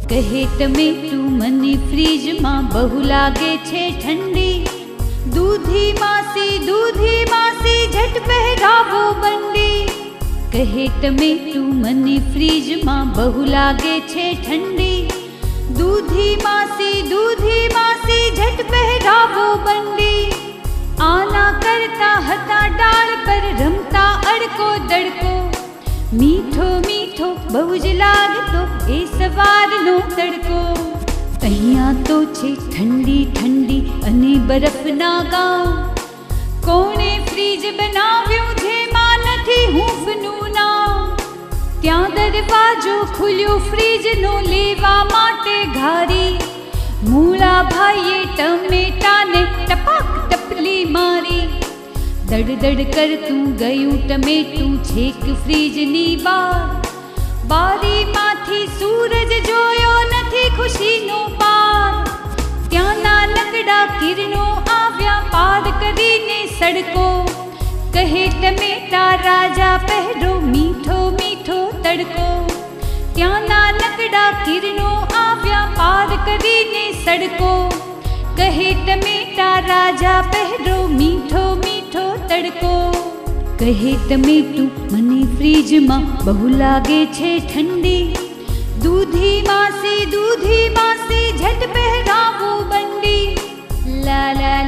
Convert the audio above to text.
કહે ટમેટું મને ફ્રીજમાં બહુ લાગે છે ઠંડી. દૂધી માસી ઝટ પહેરાવો બંડી. કહે ટમેટું મને ફ્રીજમાં બહુ લાગે છે ઠંડી. દૂધી માસી ઝટ પહેરાવો બંડી. આના કરતા હતા ડાળ પર રમતા અડકો દડકો. મીઠો બહુ જ લાગતો એ સવારનો તડકો. અહીંયા તો છે ઠંડી અને બરફના ગામ. કોણે ફ્રીજ બનાવ્યું જેમાં નથી હૂંફનું નામ. ત્યાં દરવાજો ખુલ્યો ફ્રીજનો લેવા માટે ઘારી. મૂળા ભાઈએ ટમેટાને ટપાક ટપલી મારી. દડ કરતું ગયું ટમેટું છેક ફ્રીજની બાર. બારીમાંથી સૂરજ જોયો નથી ખુશીનો પાર. ત્યાંના નકડા કિરણો આવ્યા પાર કરીને સડકો. કહે ટમેટા રાજા પહેરો મીઠો તડકો. ત્યાંના નકડા કિરણો આવ્યા પાર કરીને સડકો. કહે ટમેટા રાજા પહેરો મીઠો તડકો. કહે ટમેટું મને ફ્રીજમાં બહુ લાગે છે ઠંડી. દૂધી માસી ઝટ પહેરાવો બંડી. લા લા